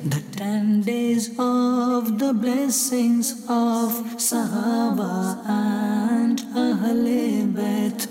The 10 days of the blessings of Sahaba and Ahle Bayt.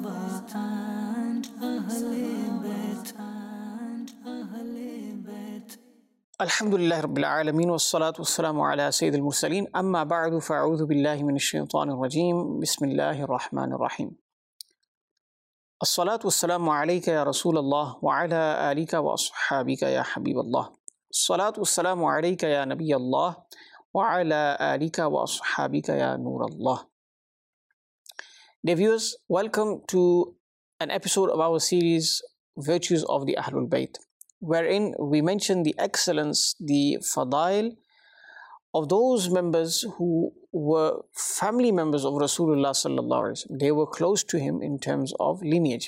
Alhamdulillah Rabbil Alameen wa salatu wa salamu ala Sayyid al-Mursaleen amma ba'du fa'udhu billahi min ash-shaytanir rajim bismillahir rahmanir rahim As-salatu wa salamu alayka ya Rasulallah wa ala alika wa ashabika ya Habiballah As-salatu wa salamu alayka ya Nabiyallah wa ala alika wa ashabika ya Nurallah. Dear viewers, welcome to an episode of our series Virtues of the Ahlul Bayt, wherein we mention the excellence, the fadail of those members who were family members of Rasulullah sallallahu alaihi wasallam. They were close to him in terms of lineage.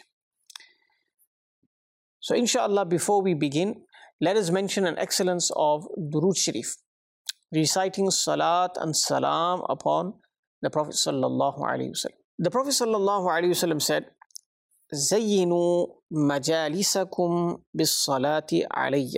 So inshallah, before we begin, let us mention an excellence of Durood Sharif, reciting salat and salam upon the Prophet sallallahu alaihi wasallam. The Prophet sallallahu alaihi wasallam said, زينوا مجالسكم بالصلاة عليّ.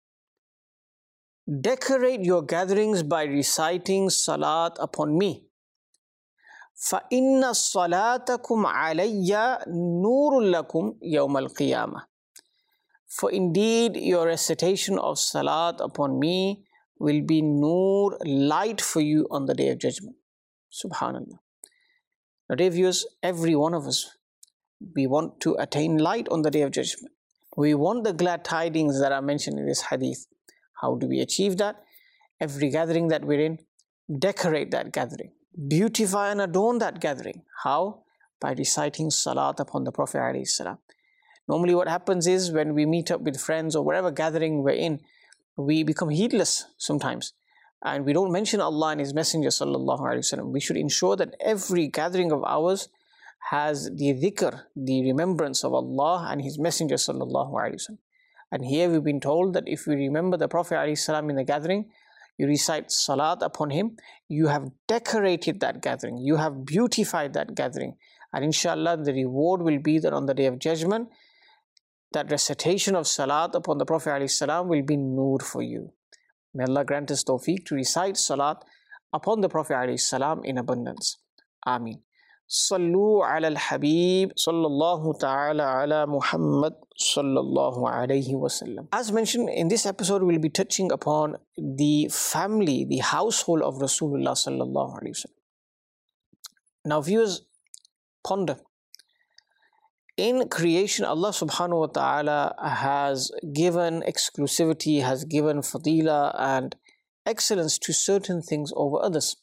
Decorate your gatherings by reciting salat upon me. فَإِنَّ صَلَاتَكُمْ عَلَيَّ نُورٌ لَكُمْ يَوْمَ الْقِيَامَةِ. For indeed your recitation of salat upon me will be nur, light for you on the day of judgment. Subhanallah. Now dear viewers, every one of us, we want to attain light on the day of judgment. We want the glad tidings that are mentioned in this hadith. How do we achieve that? Every gathering that we're in, decorate that gathering. Beautify and adorn that gathering. How? By reciting salat upon the Prophet ﷺ. Normally what happens is when we meet up with friends or whatever gathering we're in, we become heedless sometimes. And we don't mention Allah and His Messenger sallallahu alaihi wasallam. We should ensure that every gathering of ours has the dhikr, the remembrance of Allah and His Messenger sallallahu alaihi wasallam. And here we've been told that if we remember the Prophet alaihi salam in the gathering, you recite salat upon him, you have decorated that gathering, you have beautified that gathering. And inshallah, the reward will be that on the day of judgment, that recitation of salat upon the Prophet alaihi salam will be nur for you. May Allah grant us tawfiq to recite salat upon the Prophet alaihi salam in abundance. Ameen. Sallu ala al-Habib sallallahu ta'ala ala Muhammad sallallahu alayhi wasallam. As mentioned, in this episode we'll be touching upon the family, the household of Rasulullah sallallahu alayhi wasallam. Now viewers, ponder. In creation, Allah subhanahu wa ta'ala has given exclusivity, has given fadila and excellence to certain things over others.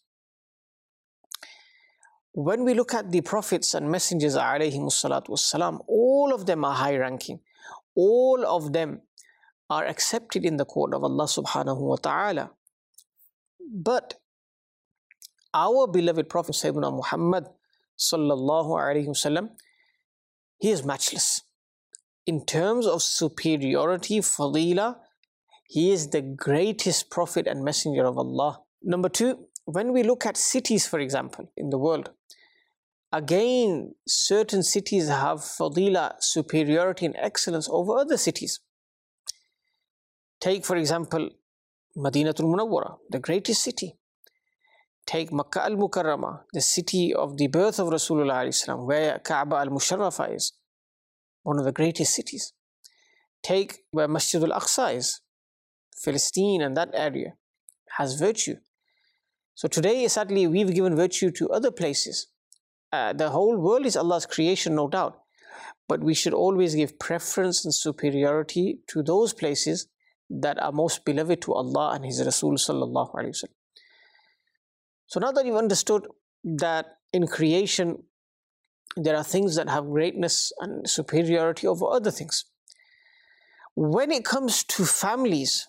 When we look at the prophets and messengers alayhimus salatu wassalam, all of them are high ranking. All of them are accepted in the court of Allah subhanahu wa ta'ala. But our beloved Prophet Sayyidina Muhammad sallallahu alayhi wasallam, he is matchless. In terms of superiority, fadila, he is the greatest prophet and messenger of Allah. Number two, when we look at cities, for example, in the world, again, certain cities have fadila, superiority and excellence over other cities. Take, for example, Madinatul Munawwara, the greatest city. Take Makkah al-Mukarramah, the city of the birth of Rasulullah ﷺ, where Kaaba al-Musharrafa is, one of the greatest cities. Take where Masjid al-Aqsa is, Palestine and that area, has virtue. So today, sadly, we've given virtue to other places. The whole world is Allah's creation, no doubt. But we should always give preference and superiority to those places that are most beloved to Allah and His Rasul sallallahu alaihi wasallam. So now that you've understood that in creation, there are things that have greatness and superiority over other things. When it comes to families,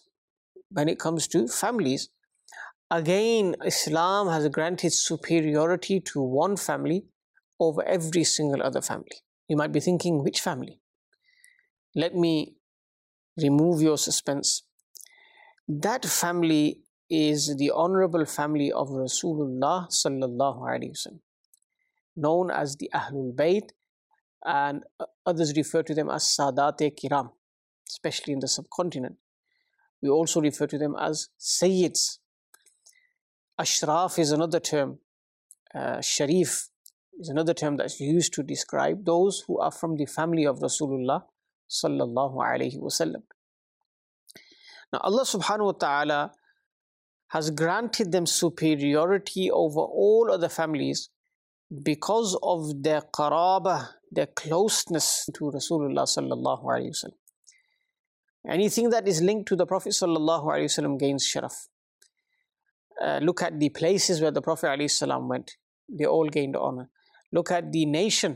again, Islam has granted superiority to one family over every single other family. You might be thinking, which family? Let me remove your suspense. That family is the honorable family of Rasulullah sallallahu alaihi wasallam, known as the Ahlul Bayt, and others refer to them as Sadat-e Kiram, especially in the subcontinent. We also refer to them as Sayyids. Ashraf is another term. Sharif is another term that's used to describe those who are from the family of Rasulullah sallallahu alaihi wasallam. Now Allah subhanahu wa ta'ala has granted them superiority over all other families because of their qarabah, their closeness to Rasulullah sallallahu alaihi wasallam. Anything that is linked to the Prophet sallallahu alaihi wasallam gains sharaf. Look at the places where the Prophet alaihi salam went. They all gained honor. Look at the nation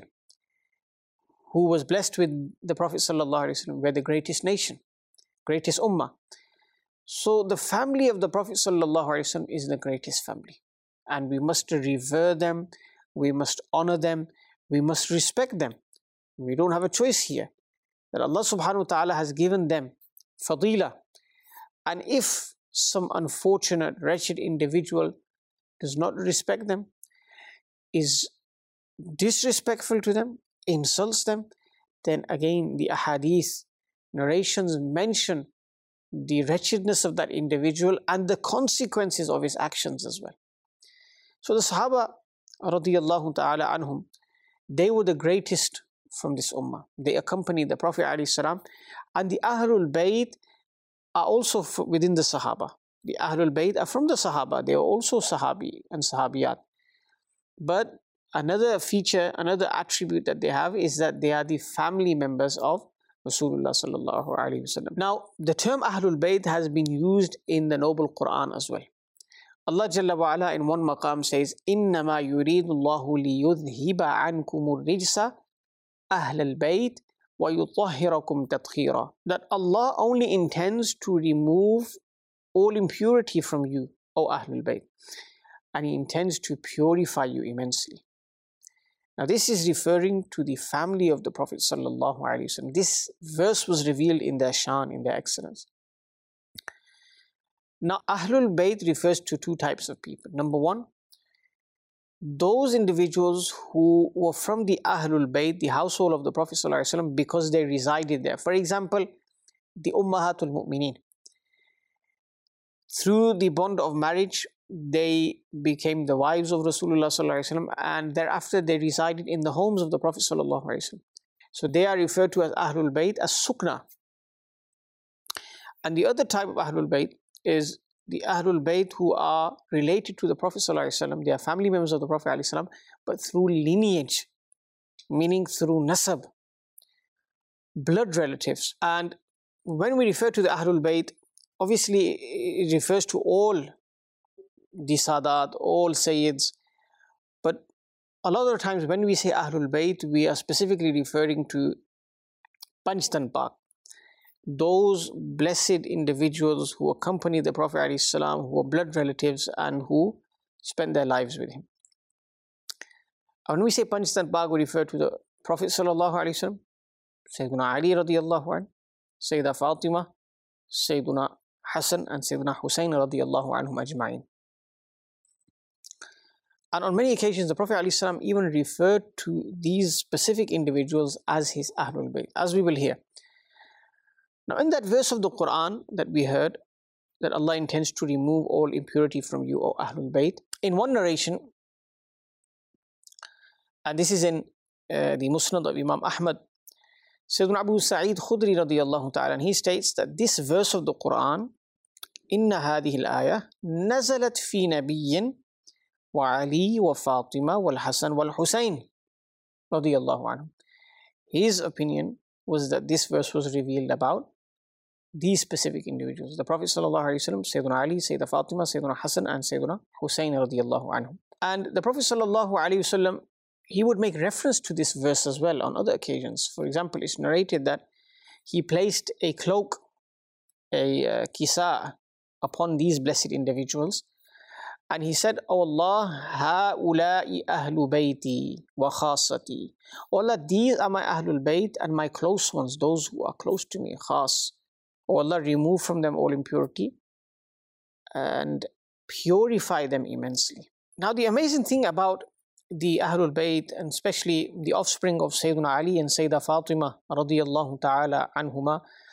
who was blessed with the Prophet sallallahu alaihi wasallam. We're the greatest nation, greatest ummah. So the family of the Prophet sallallahu alaihi wasallam is the greatest family, and we must revere them, we must honor them, we must respect them. We don't have a choice here. That Allah subhanahu wa ta'ala has given them fadila. And if some unfortunate, wretched individual does not respect them, is disrespectful to them, insults them, then again the ahadith, narrations mention the wretchedness of that individual and the consequences of his actions as well. So the Sahaba radiyallahu ta'ala anhum, they were the greatest from this ummah. They accompanied the Prophet alayhi salam, and the Ahlul Bayt are also within the Sahaba. The Ahlul Bayt are from the Sahaba. They are also Sahabi and Sahabiyat. But another feature, another attribute that they have is that they are the family members of Rasulullah sallallahu alaihi wasallam. Now, the term Ahlul Bayt has been used in the Noble Quran as well. Allah Jalla wa Ala in one maqam says, إِنَّمَا يُرِيدُ اللَّهُ لِيُذْهِبَ عَنْكُمُ الرِّجْسَ أَهْلَ الْبَيْتِ وَيُطَهِّرَكُمْ تَطْهِيرًا. That Allah only intends to remove all impurity from you, O Ahlul Bayt, and He intends to purify you immensely. Now this is referring to the family of the Prophet sallallahu alaihi wasallam. This verse was revealed in their shan, in their excellence. Now Ahlul Bayt refers to two types of people. Number one, those individuals who were from the Ahlul Bayt, the household of the Prophet sallallahu alaihi wasallam, because they resided there. For example, the Ummahatul Mu'mineen. Through the bond of marriage, they became the wives of Rasulullah sallallahu alaihi wasallam, and thereafter they resided in the homes of the Prophet sallallahu alaihi wasallam. So they are referred to as Ahlul Bayt, as Sukna. And the other type of Ahlul Bayt is the Ahlul Bayt who are related to the Prophet sallallahu alaihi wasallam. They are family members of the Prophet alaihi salam, but through lineage, meaning through nasab, blood relatives. And when we refer to the Ahlul Bayt, obviously it refers to all the Sadat, all Sayyids. But a lot of times when we say Ahlul Bayt, we are specifically referring to Panjtan Pak, those blessed individuals who accompany the Prophet ﷺ, who are blood relatives and who spend their lives with him. And when we say Panjtan Pak, we refer to the Prophet ﷺ, Sayyiduna Ali radiyallahu anhu, Sayyida Fatima, Sayyiduna Hassan and Sayyiduna Hussein radiyallahu anhum ajma'in. And on many occasions, the Prophet ﷺ even referred to these specific individuals as his Ahlul Bayt, as we will hear. Now, in that verse of the Quran that we heard, that Allah intends to remove all impurity from you, O Ahlul Bayt, in one narration, and this is in the Musnad of Imam Ahmad, Sayyidina Abu Sa'id Khudri radiyallahu ta'ala, and he states that this verse of the Quran, إِنَّ هَذِهِ الْآيَةِ نَزَلَتْ فِي نَبِيٍّ وَعَلِي وَفَاطِمَةَ وَالْحَسَنِ وَالْحُسَيْنِ radiyallahu anhu. His opinion was that this verse was revealed about these specific individuals: the Prophet sallallahu alaihi wasallam, Sayyidina Ali, Sayyida Fatima, Sayyidina Hassan, and Sayyidina Hussein radiyallahu anhu. And the Prophet sallallahu alaihi wasallam, he would make reference to this verse as well on other occasions. For example, it's narrated that he placed a cloak, a kisa, upon these blessed individuals, and he said, "O Allah, ha'ula'i ahlu bayti wa khasati." O Allah, these are my Ahlul Bayt and my close ones, those who are close to me, khas. O Allah, remove from them all impurity and purify them immensely. Now, the amazing thing about the Ahlul Bayt, and especially the offspring of Sayyidina Ali and Sayyida Fatima radiyallahu ta'ala anhuma,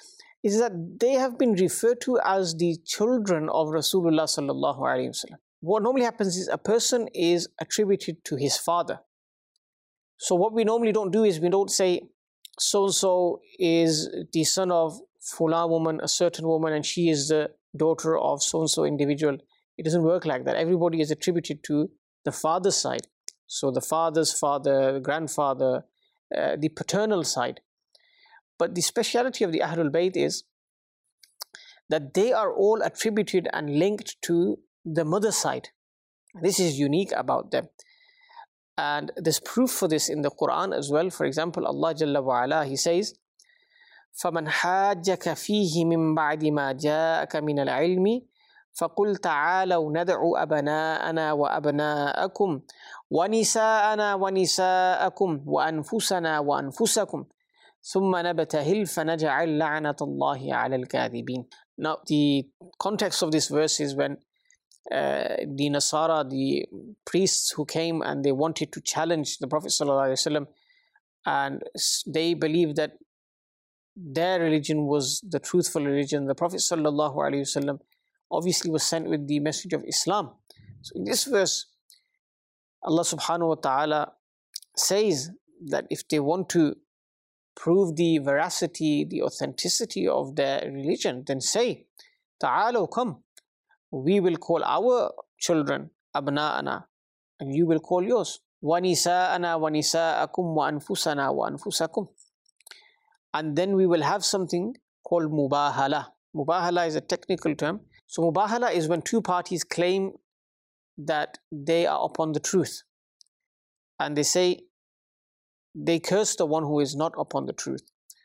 is that they have been referred to as the children of Rasulullah sallallahu alaihi wasallam. What normally happens is a person is attributed to his father. So what we normally don't do is we don't say so-and-so is the son of Fula woman, a certain woman, and she is the daughter of so-and-so individual. It doesn't work like that. Everybody is attributed to the father's side. So the father's father, the grandfather, the paternal side. But the speciality of the Ahlul Bayt is that they are all attributed and linked to the mother's side. This is unique about them. And there's proof for this in the Quran as well. For example, Allah Jalla wa Ala, He says, فَمَنْ حَاجَّكَ فِيهِ مِنْ بَعْدِ مَا جَاءَكَ مِنَ الْعِلْمِ فَقُلْ تَعَالَوْا نَدْعُ أَبْنَاءَنَا وَأَبْنَاءَكُمْ وَنِسَاءَنَا وَنِسَاءَكُمْ وَأَنفُسَنَا وَأَنفُسَكُمْ ثُمَّ نَبْتَهِلْ فَنَجْعَلْ لَعْنَةَ اللَّهِ عَلَى الْكَاذِبِينَ. Now, the context of this verse is when the Nasara, the priests who came and they wanted to challenge the Prophet ﷺ, and they believed that their religion was the truthful religion. The Prophet ﷺ obviously was sent with the message of Islam. So in this verse, Allah subhanahu wa ta'ala says that if they want to prove the veracity, the authenticity of their religion, then say, Ta'alaw, come, we will call our children abna'ana, and you will call yours. Wa nisa'ana wa nisa'akum wa anfusana wa anfusakum. And then we will have something called mubahala. Mubahala is a technical term. So mubahala is when two parties claim that they are upon the truth. And they say, they curse the one who is not upon the truth.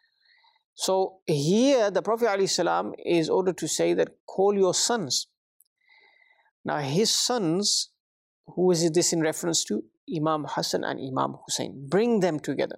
So here the Prophet ﷺ is ordered to say that call your sons. Now his sons, who is this in reference to? Imam Hassan and Imam Hussein. Bring them together.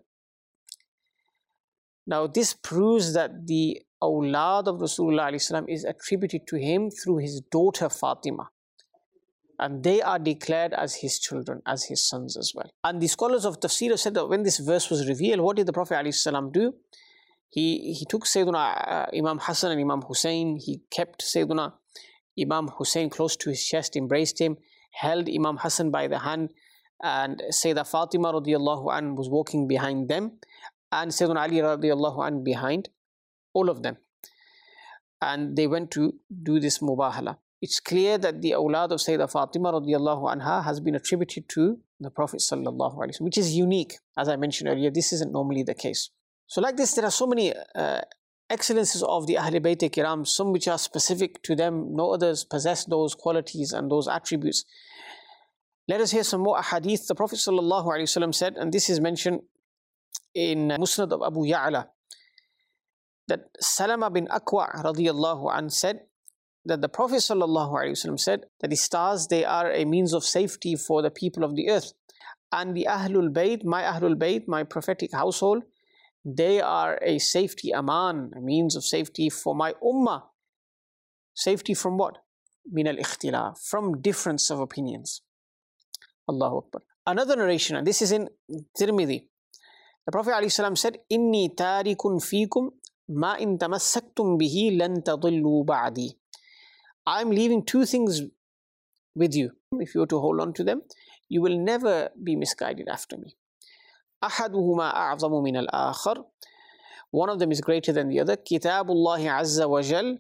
Now this proves that the awlad of Rasulullah ﷺ is attributed to him through his daughter Fatima. And they are declared as his children, as his sons as well. And the scholars of tafsir said that when this verse was revealed, what did the Prophet ﷺ do? He took Sayyiduna Imam Hassan and Imam Hussein. He kept Sayyiduna Imam Hussein close to his chest, embraced him, held Imam Hassan by the hand, and Sayyidah Fatima radiallahu anha was walking behind them, and Sayyiduna Ali radiallahu anha behind all of them. And they went to do this mubahala. It's clear that the awlad of Sayyidah Fatima radiallahu anha has been attributed to the Prophet sallallahu alaihi wasallam, which is unique. As I mentioned earlier, this isn't normally the case. So like this, there are so many excellences of the Ahl Bayt Kiram, some which are specific to them, no others possess those qualities and those attributes. Let us hear some more ahadith. The Prophet sallallahu alaihi wasallam said, and this is mentioned in Musnad of Abu Ya'la, that Salama bin Akwa radiallahu anhu said, that the Prophet ﷺ said that the stars, they are a means of safety for the people of the earth. And the Ahlul Bayt, my prophetic household, they are a safety, aman, a means of safety for my ummah. Safety from what? Min al-ikhtilaf, from difference of opinions. Allahu Akbar. Another narration, and this is in Tirmidhi. The Prophet ﷺ said, Inni tarikun fikum ma in tamassaktum bihi lan tadillu ba'di. I'm leaving two things with you. If you were to hold on to them, you will never be misguided after me. أحدهما أعظم من الآخر. One of them is greater than the other. كتاب الله عز وجل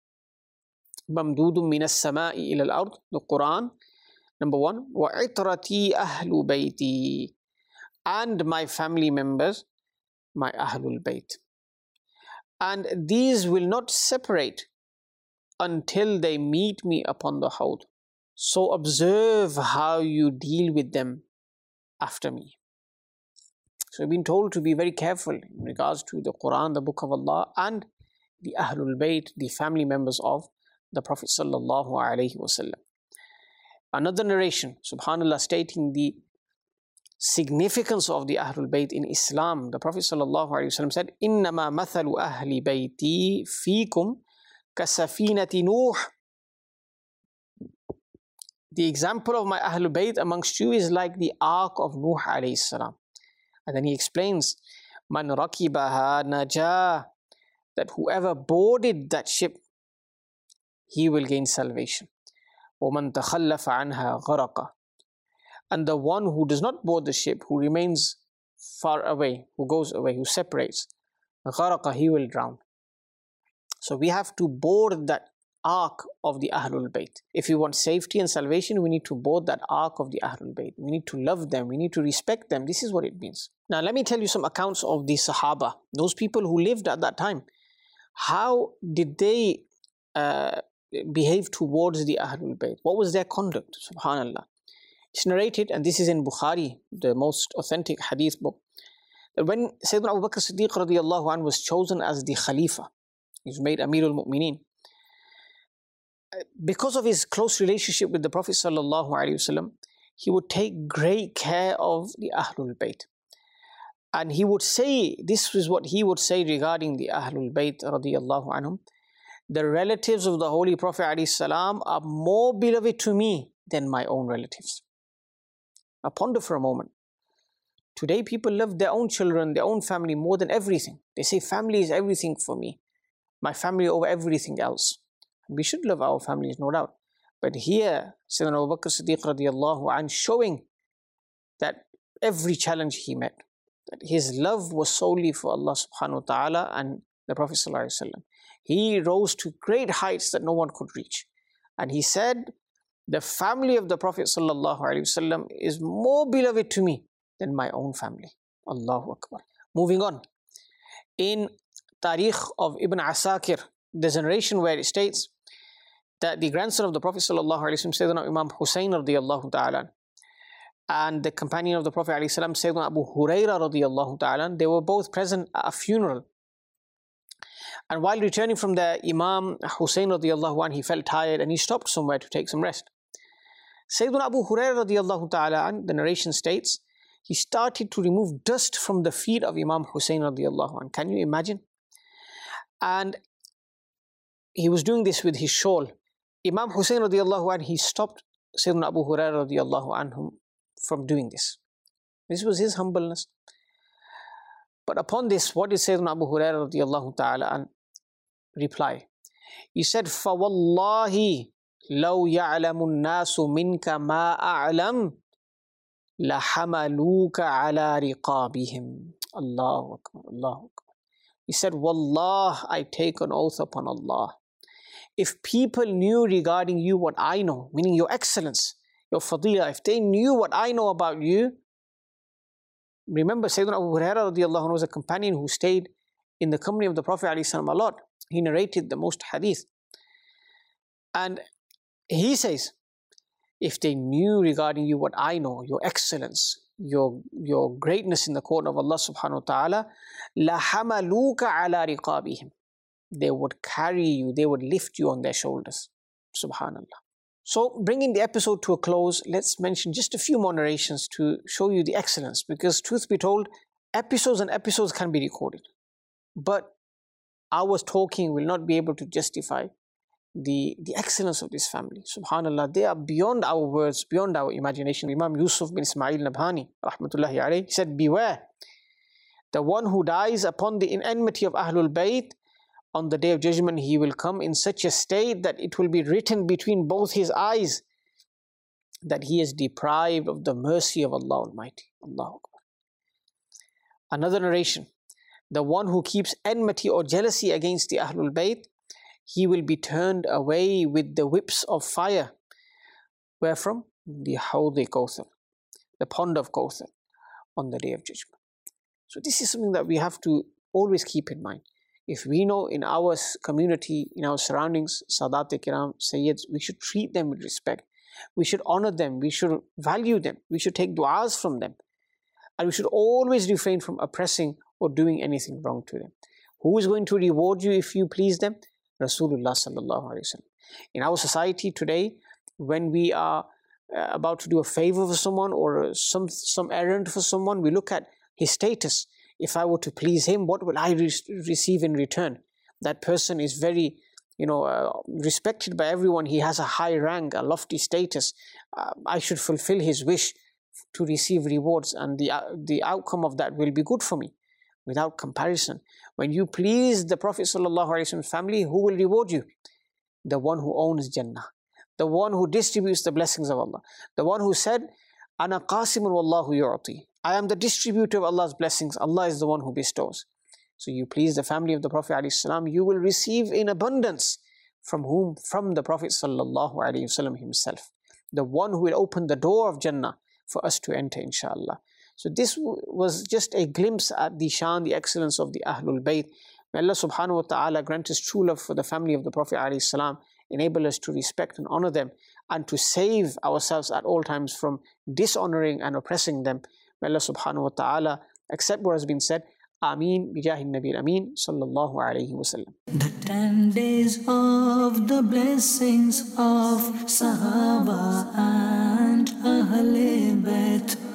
ممدود من السماء إلى الأرض. The Quran, number one. وعطرتي أهل بيتي. And my family members, my Ahlul Bayt. And these will not separate until they meet me upon the Hawd. So observe how you deal with them after me. So we've been told to be very careful in regards to the Quran, the Book of Allah, and the Ahlul Bayt, the family members of the Prophet sallallahu alaihi wasallam. Another narration, subhanallah, stating the significance of the Ahlul Bayt in Islam. The Prophet sallallahu alaihi wasallam said, "Innama mathalu ahli bayti fiikum kasafinati Nuh." The example of my Ahlul Bayt amongst you is like the ark of Nuh alayhi salam. And then he explains, "Man rakibaha najah." that whoever boarded that ship, he will gain salvation. وَمَنْ تَخَلَّفَ عَنْهَا غَرَقَ. And the one who does not board the ship, who remains far away, who goes away, who separates, غَرَقَ, he will drown. So we have to board that ark of the Ahlul Bayt. If we want safety and salvation, we need to board that ark of the Ahlul Bayt. We need to love them, we need to respect them. This is what it means. Now let me tell you some accounts of the Sahaba, those people who lived at that time. How did they behave towards the Ahlul Bayt? What was their conduct? Subhanallah. It's narrated, and this is in Bukhari, the most authentic hadith book, that when Sayyidina Abu Bakr Siddiq radiallahu anhu was chosen as the Khalifa, he was made Amirul Mu'mineen, because of his close relationship with the Prophet sallallahu alaihi wasallam, he would take great care of the Ahlul Bayt. And he would say, this is what he would say regarding the Ahlul Bayt radiallahu anhum: the relatives of the Holy Prophet alayhi salam are more beloved to me than my own relatives. Now ponder for a moment. Today people love their own children, their own family more than everything. They say family is everything for me. My family over everything else. We should love our families, no doubt. But here, Sayyidina Abu Bakr Siddiq radiallahu anhu showing that every challenge he met, that his love was solely for Allah subhanahu wa ta'ala and the Prophet sallallahu alaihi wasallam. He rose to great heights that no one could reach. And he said, the family of the Prophet sallallahu alaihi wasallam is more beloved to me than my own family. Allahu Akbar. Moving on. In Tarikh of Ibn Asakir, there's a narration where it states that the grandson of the Prophet sallallahu alaihi wasallam, Sayyidina Imam Hussein radiallahu ta'ala, and the companion of the Prophet alayhi salam, Sayyidina Abu Huraira radiallahu ta'ala, they were both present at a funeral. And while returning from the Imam Hussein radiallahu anhu, he felt tired and he stopped somewhere to take some rest. Sayyidina Abu Huraira radiallahu ta'ala, the narration states, he started to remove dust from the feet of Imam Hussein radiallahu anhu. Can you imagine? And he was doing this with his shawl. Imam Hussein radiallahu anhu, he stopped Sayyidina Abu Huraira radiallahu anhu from doing this. This was his humbleness. But upon this, what did Sayyidina Abu Huraira radiallahu ta'ala anhu reply? He said, فَوَاللَّهِ لَوْ يَعْلَمُ النَّاسُ مِنْكَ مَا أَعْلَمُ لَحَمَلُوكَ عَلَى رِقَابِهِمْ. Allahu Akbar, Allahu Akbar. He said, Wallah, I take an oath upon Allah. If people knew regarding you what I know, meaning your excellence, your fadila, if they knew what I know about you, remember Sayyidina Abu Huraira radiallahu anhu was a companion who stayed in the company of the Prophet alayhi salam a lot. He narrated the most hadith. And he says, if they knew regarding you what I know, your excellence, your greatness in the court of Allah subhanahu wa ta'ala, لَحَمَلُوكَ عَلَى رِقَابِهِمْ. They would carry you, they would lift you on their shoulders. Subhanallah. So bringing the episode to a close, let's mention just a few more narrations to show you the excellence. Because truth be told, episodes and episodes can be recorded. But hours talking will not be able to justify the excellence of this family. Subhanallah, they are beyond our words, beyond our imagination. Imam Yusuf bin Ismail Nabhani, rahmatullahi alayhi, he said, beware, the one who dies upon the enmity of Ahlul Bayt, on the Day of Judgment, he will come in such a state that it will be written between both his eyes that he is deprived of the mercy of Allah Almighty. Allahu Akbar. Another narration, the one who keeps enmity or jealousy against the Ahlul Bayt, he will be turned away with the whips of fire. Where from? The Hawd-e Kawthar, the pond of Kawthar, on the Day of Judgment. So this is something that we have to always keep in mind. If we know in our community, in our surroundings, Sadat-e-Kiram, Sayyids, we should treat them with respect. We should honor them. We should value them. We should take du'as from them. And we should always refrain from oppressing or doing anything wrong to them. Who is going to reward you if you please them? Rasulullah sallallahu alaihi wasallam. In our society today, when we are about to do a favor for someone or some errand for someone, we look at his status. If I were to please him, what will I receive in return? That person is very, respected by everyone. He has a high rank, a lofty status. I should fulfill his wish to receive rewards, and the outcome of that will be good for me. without comparison. When you please the Prophet ﷺ family, who will reward you? The one who owns Jannah, the one who distributes the blessings of Allah, the one who said, Ana qasimun wallahu yu'ti. I am the distributor of Allah's blessings. Allah is the one who bestows. So you please the family of the Prophet ﷺ, you will receive in abundance. From whom? From the Prophet ﷺ himself. The one who will open the door of Jannah for us to enter, inshallah. So this was just a glimpse at the shan, the excellence of the Ahlul Bayt. May Allah subhanahu wa ta'ala grant us true love for the family of the Prophet ﷺ, enable us to respect and honor them, and to save ourselves at all times from dishonoring and oppressing them. May Allah subhanahu wa ta'ala accept what has been said. Ameen. Bijahi Nabi Ameen. Sallallahu alayhi wa sallam. The 10 days of the blessings of Sahaba and Ahle Bayt.